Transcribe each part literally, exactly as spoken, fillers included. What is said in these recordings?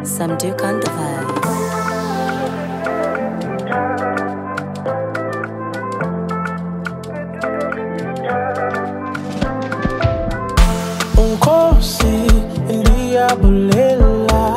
Some Duke on the vibe. Unkosi ndiyabulela,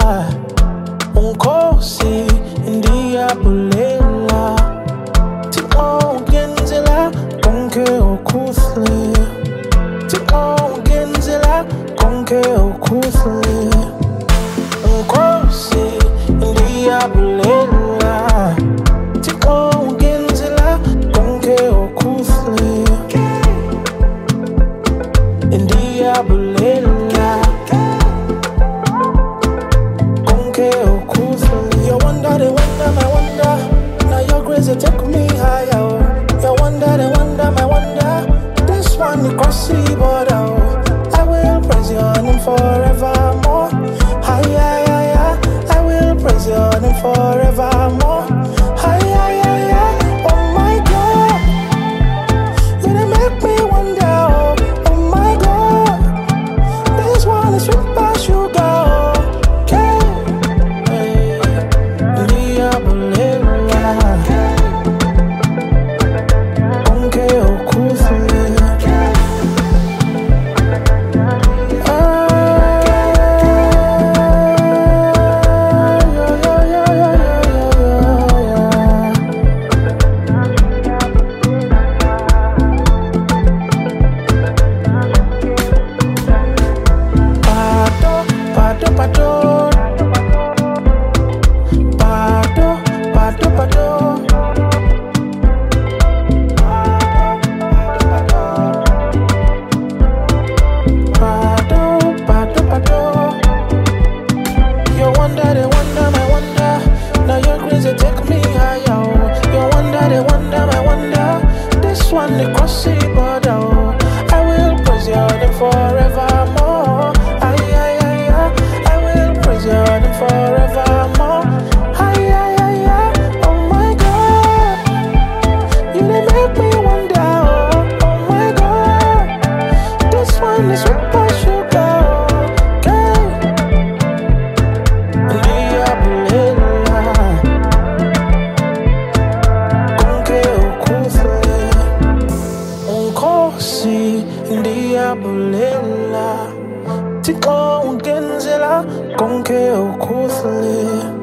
Unkosi ndiyabulela, Tingongenzela konke okuhle, Tingongenzela konke okuhle. Unkosi ndiyabulela, Tingongenzela konke okuhle, ndiyabulela konke okuhle. You wonder the wonder my wonder, now your grace will take me higher. You wonder the wonder my wonder, this one you cross the border. I will praise your name forevermore. Hi, hi, hi, hi. I will praise your name forevermore. Hi, hi, hi, hi. Oh my God, you done make me wonder. Oh my God, this one is sweet by sugar. Okay, hey, ndiyabulela konke okuhle. Pado, pado, pado, pado, pado, pado, pado, pado. You wonder the wonder my wonder, now your grace will take me higher. You wonder the wonder my wonder, this one they cross the border. I will praise your name forevermore. Aye, aye, aye, aye. I will praise your name forevermore. Aye, aye, aye, aye. Oh my God, you done make me wonder. Oh, oh my God, this one is sweet by sugar. Okay, ndiyabulela konke okuhle. Unkosi ndiyabulela, Tingongenzela konke okuhle.